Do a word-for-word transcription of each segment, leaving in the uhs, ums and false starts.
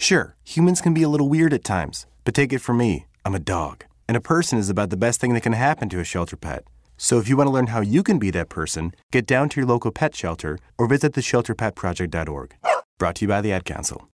Sure, humans can be a little weird at times, but take it from me, I'm a dog. And a person is about the best thing that can happen to a shelter pet. So if you want to learn how you can be that person, get down to your local pet shelter or visit the shelter pet project dot org. Brought to you by the Ad Council.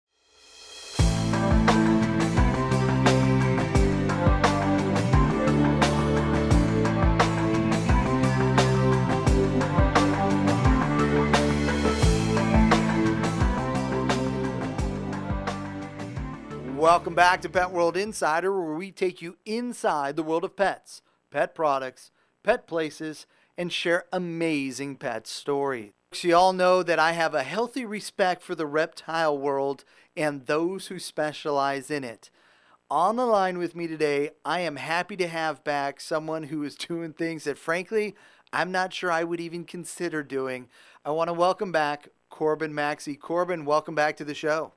Welcome back to Pet World Insider, where we take you inside the world of pets, pet products, pet places, and share amazing pet stories. You all know that I have a healthy respect for the reptile world and those who specialize in it. On the line with me today, I am happy to have back someone who is doing things that, frankly, I'm not sure I would even consider doing. I want to welcome back Corbin Maxey. Corbin, welcome back to the show.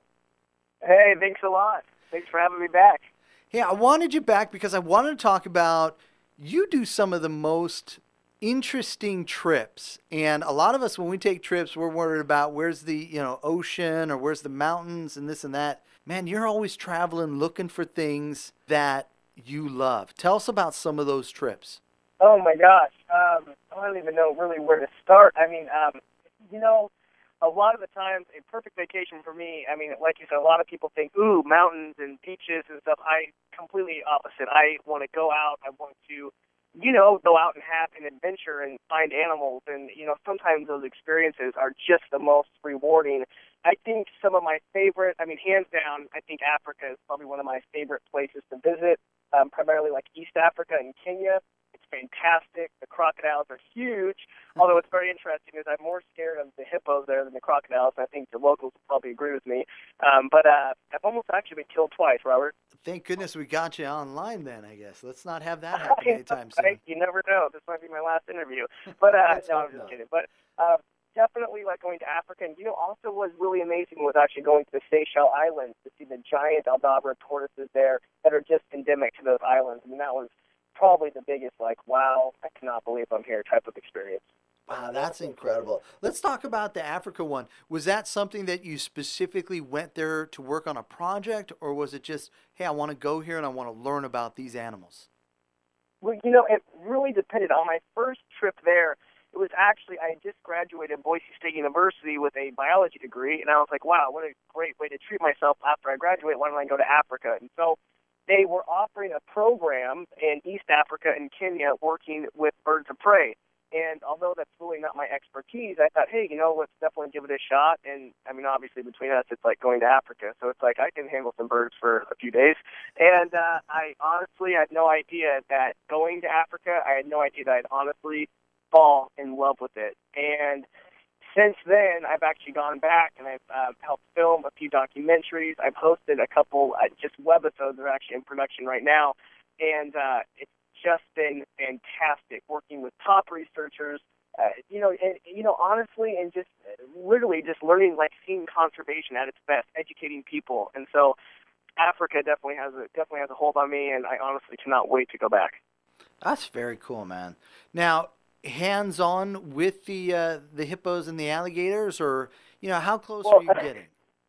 Hey, thanks a lot. Thanks for having me back. Yeah, I wanted you back because I wanted to talk about, you do some of the most interesting trips. And a lot of us, when we take trips, we're worried about where's the, you know, ocean or where's the mountains and this and that. Man, you're always traveling, looking for things that you love. Tell us about some of those trips. Oh, my gosh. Um, I don't even know really where to start. I mean, um, you know, a lot of the times, a perfect vacation for me, I mean, like you said, a lot of people think, ooh, mountains and beaches and stuff. I completely opposite. I want to go out. I want to, you know, go out and have an adventure and find animals. And, you know, sometimes those experiences are just the most rewarding. I think some of my favorite, I mean, hands down, I think Africa is probably one of my favorite places to visit, um, primarily like East Africa and Kenya. It's fantastic. The crocodiles are huge. Although it's very interesting is I'm more scared of the hippos there than the crocodiles. I think the locals will probably agree with me. Um, but uh, I've almost actually been killed twice, Robert. Thank goodness we got you online then, I guess. Let's not have that happen anytime soon. You never know. This might be my last interview. But uh, no, I'm just kidding. But uh, definitely like going to Africa. And, you know, also was really amazing was actually going to the Seychelles Islands to see the giant Aldabra tortoises there that are just endemic to those islands. I mean, that was probably the biggest, like, wow, I cannot believe I'm here type of experience. Wow, that's incredible. Let's talk about the Africa one. Was that something that you specifically went there to work on a project, or was it just, hey, I want to go here and I want to learn about these animals? Well, you know, it really depended. On my first trip there, it was actually, I had just graduated Boise State University with a biology degree, and I was like, wow, what a great way to treat myself after I graduate. Why don't I go to Africa? And so they were offering a program in East Africa and Kenya working with birds of prey. And although that's really not my expertise, I thought, hey, you know, let's definitely give it a shot. And, I mean, obviously between us, it's like going to Africa. So it's like I can handle some birds for a few days. And uh, I honestly had no idea that going to Africa, I had no idea that I'd honestly fall in love with it. And since then, I've actually gone back and I've uh, helped film a few documentaries. I've hosted a couple uh, just webisodes that are actually in production right now. And uh, it's just been fantastic working with top researchers, uh, you know, and, you know, honestly, and just literally just learning, like seeing conservation at its best, educating people. And so Africa definitely has a, definitely has a hold on me, and I honestly cannot wait to go back. That's very cool, man. Now, hands-on with the uh, the hippos and the alligators, or, you know, how close well, are you getting?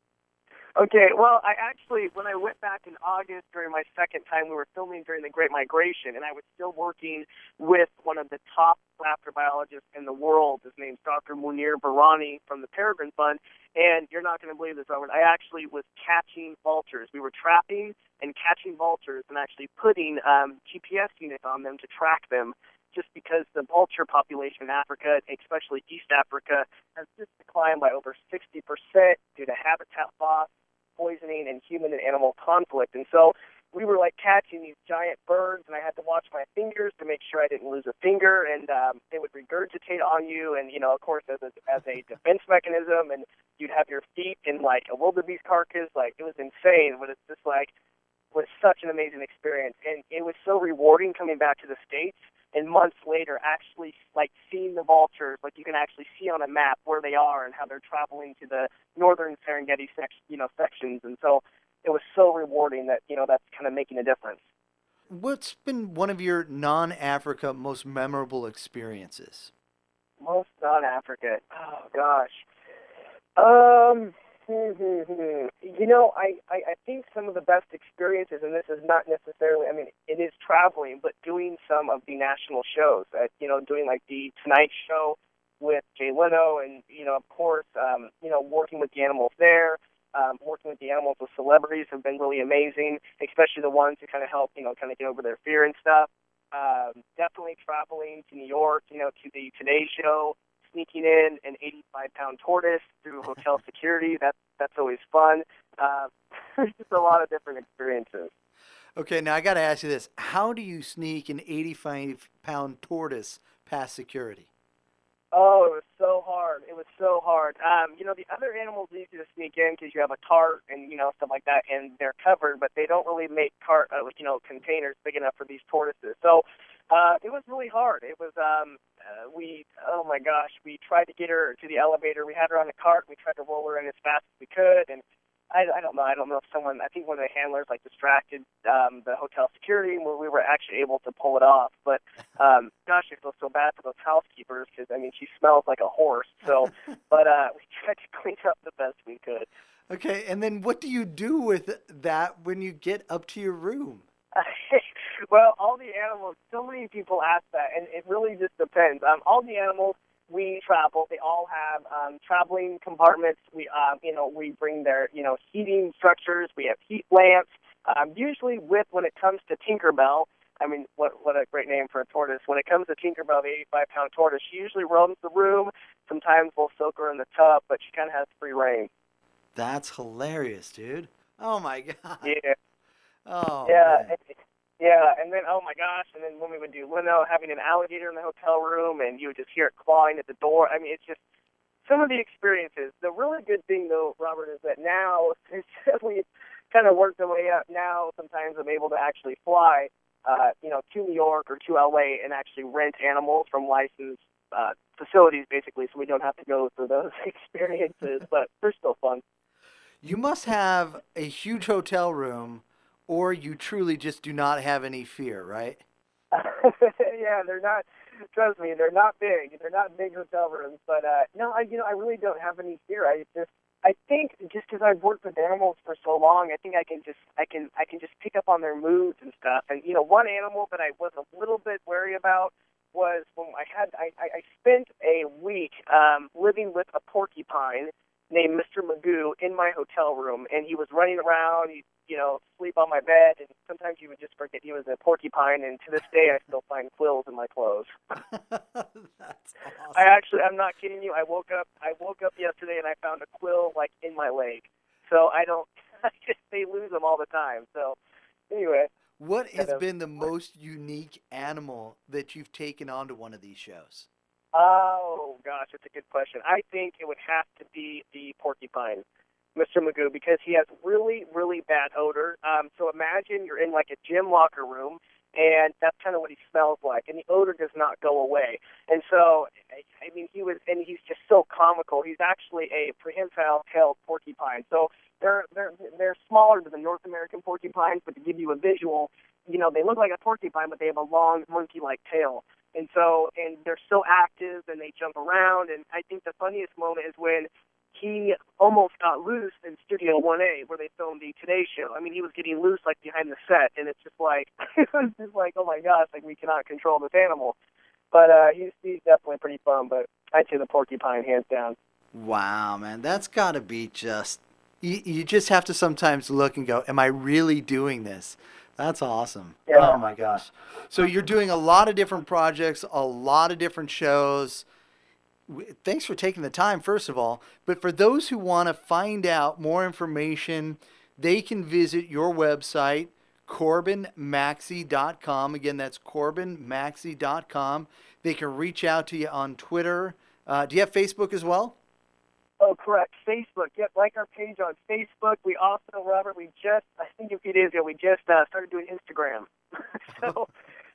Okay, well, I actually, when I went back in August during my second time, we were filming during the Great Migration, and I was still working with one of the top raptor biologists in the world. His name's Doctor Munir Barani from the Peregrine Fund, and you're not going to believe this, Robert. I actually was catching vultures. We were trapping and catching vultures and actually putting um, G P S units on them to track them, just because the vulture population in Africa, especially East Africa, has just declined by over sixty percent due to habitat loss, poisoning, and human and animal conflict. And so we were like catching these giant birds, and I had to watch my fingers to make sure I didn't lose a finger, and um, they would regurgitate on you, and, you know, of course, as a, as a defense mechanism, and you'd have your feet in, like, a wildebeest carcass. Like, it was insane, but it's just, like, was such an amazing experience. And it was so rewarding coming back to the States, and months later actually, like, seeing the vultures, like, you can actually see on a map where they are and how they're traveling to the northern Serengeti sec- you know, sections. And so it was so rewarding that, you know, that's kind of making a difference. What's been one of your non-Africa most memorable experiences? Most non-Africa? Oh, gosh. Um, Mm-hmm. You know, I, I, I think some of the best experiences, and this is not necessarily, I mean, it is traveling, but doing some of the national shows, uh, you know, doing like the Tonight Show with Jay Leno, and, you know, of course, um, you know, working with the animals there, um, working with the animals with celebrities have been really amazing, especially the ones who kind of help, you know, kind of get over their fear and stuff. Um, definitely traveling to New York, you know, to the Today Show, sneaking in an eighty-five pound tortoise through hotel security. That's, that's always fun. Uh, just a lot of different experiences. Okay, now I got to ask you this. How do you sneak an eighty-five pound tortoise past security? Oh, it was so hard. It was so hard. Um, you know, the other animals are easy to sneak in because you have a cart and, you know, stuff like that, and they're covered, but they don't really make cart, uh, you know, containers big enough for these tortoises. So uh, it was really hard. It was, um, uh, we, oh my gosh, we tried to get her to the elevator. We had her on the cart. We tried to roll her in as fast as we could, and I, I don't know. I don't know if someone, I think one of the handlers, like, distracted um, the hotel security where we were actually able to pull it off. But, um, gosh, I feel so bad for those housekeepers because, I mean, she smells like a horse. So, but uh, we tried to clean up the best we could. Okay, and then what do you do with that when you get up to your room? Well, all the animals, so many people ask that, and it really just depends. Um, all the animals, we travel. They all have um, traveling compartments. We, um, you know, we bring their, you know, heating structures. We have heat lamps. Um, usually, with when it comes to Tinkerbell, I mean, what what a great name for a tortoise. When it comes to Tinkerbell, the eighty-five pound tortoise, she usually roams the room. Sometimes we'll soak her in the tub, but she kind of has free reign. That's hilarious, dude. Oh my god. Yeah. Oh. Yeah. Man. Yeah, and then, oh my gosh, and then when we would do Leno, having an alligator in the hotel room, and you would just hear it clawing at the door. I mean, it's just some of the experiences. The really good thing, though, Robert, is that now, since we've kind of worked our way up, now sometimes I'm able to actually fly, uh, you know, to New York or to L A and actually rent animals from licensed uh, facilities, basically, so we don't have to go through those experiences, but they're still fun. You must have a huge hotel room, or you truly just do not have any fear, right? Yeah, they're not, trust me, they're not big. They're not big hotel rooms. But, uh, no, I, you know, I really don't have any fear. I just, I think just because I've worked with animals for so long, I think I can just, I can, I can just pick up on their moods and stuff. And, you know, one animal that I was a little bit wary about was when I had, I, I spent a week um, living with a porcupine named Mister Magoo in my hotel room, and he was running around. He, you know, sleep on my bed, and sometimes you would just forget he was a porcupine, and to this day I still find quills in my clothes. That's awesome. I actually, I'm not kidding you, I woke up, I woke up yesterday and I found a quill, like, in my leg. So I don't, I just, they lose them all the time. So, anyway. What has been the most unique animal that you've taken onto one of these shows? Oh, gosh, that's a good question. I think it would have to be the porcupine, Mister Magoo, because he has really, really bad odor. Um, so imagine you're in like a gym locker room, and that's kind of what he smells like, and the odor does not go away. And so, I mean, he was, and he's just so comical. He's actually a prehensile-tailed porcupine. So they're they're they're smaller than the North American porcupines, but to give you a visual, you know, they look like a porcupine, but they have a long monkey-like tail. And so, and they're so active, and they jump around. And I think the funniest moment is when he almost got loose in Studio one A where they filmed the Today Show. I mean, he was getting loose, like, behind the set, and it's just like, it was just like, oh, my gosh, like, we cannot control this animal. But uh, he's, he's definitely pretty fun, but I'd say the porcupine, hands down. Wow, man, that's got to be just, you, you just have to sometimes look and go, am I really doing this? That's awesome. Yeah. Oh, my gosh. So you're doing a lot of different projects, a lot of different shows. Thanks for taking the time, first of all. But for those who want to find out more information, they can visit your website, Corbin Maxey dot com. Again, that's Corbin Maxey dot com. They can reach out to you on Twitter. Uh, do you have Facebook as well? Oh, correct. Facebook. Yep, like our page on Facebook. We also, Robert, we just, I think a few days ago, we just uh, started doing Instagram. So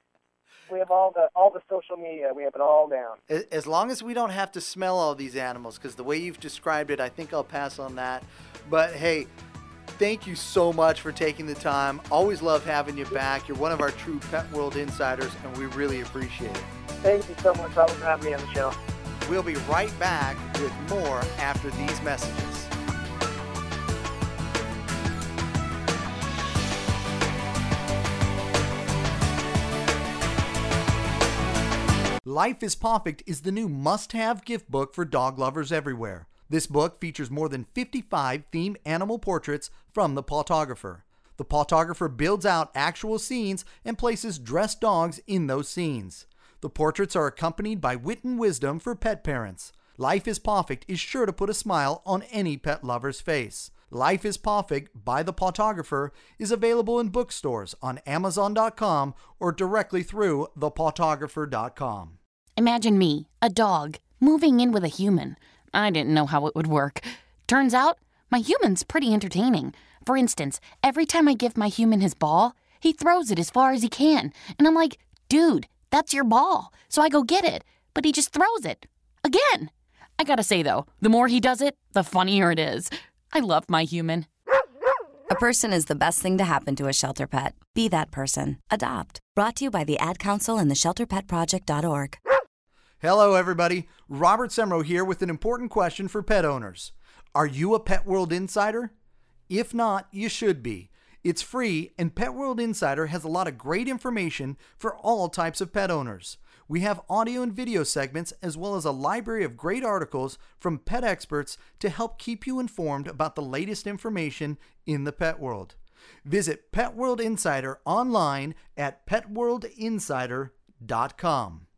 we have all the all the social media. We have it all down. As long as we don't have to smell all these animals, because the way you've described it, I think I'll pass on that. But, hey, thank you so much for taking the time. Always love having you back. You're one of our true Pet World insiders, and we really appreciate it. Thank you so much, Robert, for having me on the show. We'll be right back with more after these messages. Life is Pawfect is the new must-have gift book for dog lovers everywhere. This book features more than fifty-five themed animal portraits from the Pawtographer. The Pawtographer builds out actual scenes and places dressed dogs in those scenes. The portraits are accompanied by wit and wisdom for pet parents. Life is Pawfect is sure to put a smile on any pet lover's face. Life is Pawfect by the Pawtographer is available in bookstores on Amazon dot com or directly through the pawtographer dot com. Imagine me, a dog, moving in with a human. I didn't know how it would work. Turns out, my human's pretty entertaining. For instance, every time I give my human his ball, he throws it as far as he can. And I'm like, dude, that's your ball. So I go get it. But he just throws it. Again. I gotta say, though, the more he does it, the funnier it is. I love my human. A person is the best thing to happen to a shelter pet. Be that person. Adopt. Brought to you by the Ad Council and the shelter pet project dot org. Hello, everybody. Robert Semro here with an important question for pet owners. Are you a Pet World Insider? If not, you should be. It's free, and Pet World Insider has a lot of great information for all types of pet owners. We have audio and video segments as well as a library of great articles from pet experts to help keep you informed about the latest information in the pet world. Visit Pet World Insider online at pet world insider dot com.